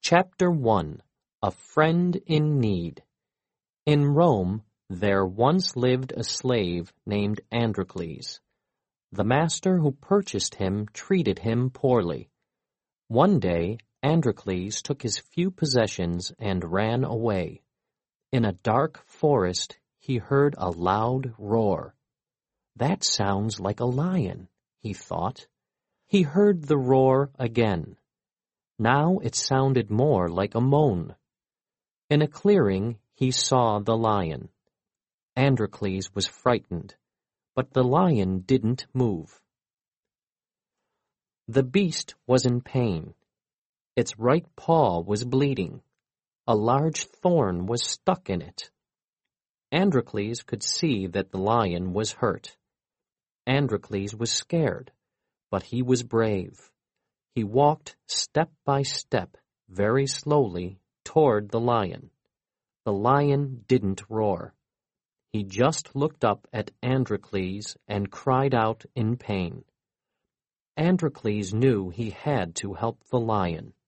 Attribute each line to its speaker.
Speaker 1: Chapter 1. A Friend in Need. In Rome, there once lived a slave named Androcles. The master who purchased him treated him poorly. One day, Androcles took his few possessions and ran away. In a dark forest, he heard a loud roar. "That sounds like a lion," he thought. He heard the roar again. Now it sounded more like a moan. In a clearing, he saw the lion. Androcles was frightened, but the lion didn't move. The beast was in pain. Its right paw was bleeding. A large thorn was stuck in it. Androcles could see that the lion was hurt. Androcles was scared, but he was brave. He walked step by step, very slowly, toward the lion. The lion didn't roar. He just looked up at Androcles and cried out in pain. Androcles knew he had to help the lion.